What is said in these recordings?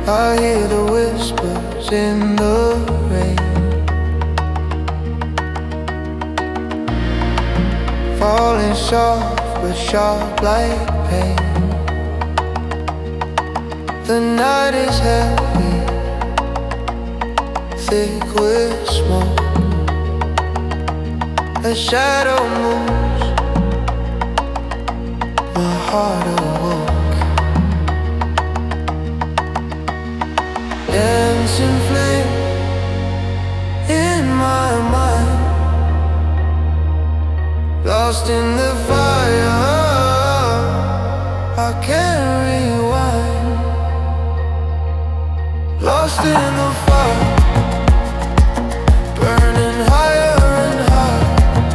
I hear the whispers in the rain, falling soft but sharp like pain. The night is heavy, thick with smoke. A shadow moves, my heart awoke. Dancing flame in my mind, lost in the fire, I can't rewind. Lost in the fire, burning higher and higher.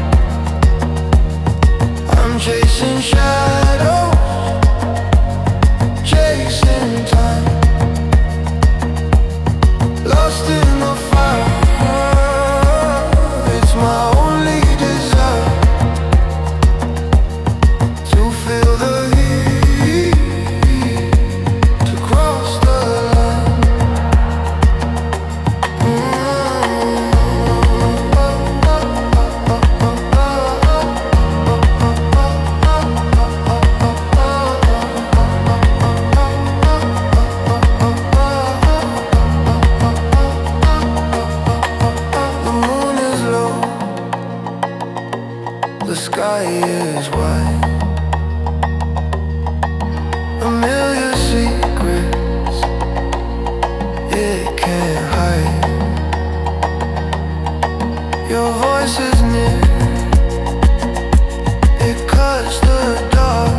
I'm chasing shadows, chasing time. Lost in the fire, it's my only desire to feel the heat, to cross the line. The sky is white, a million secrets it can't hide. Your voice is near, it cuts the dark.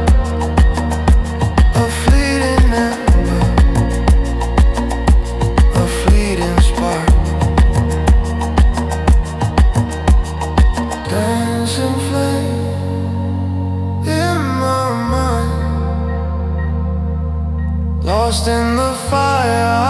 A fleeting ember, a fleeting spark. Dancing flame in my mind, lost in the fire.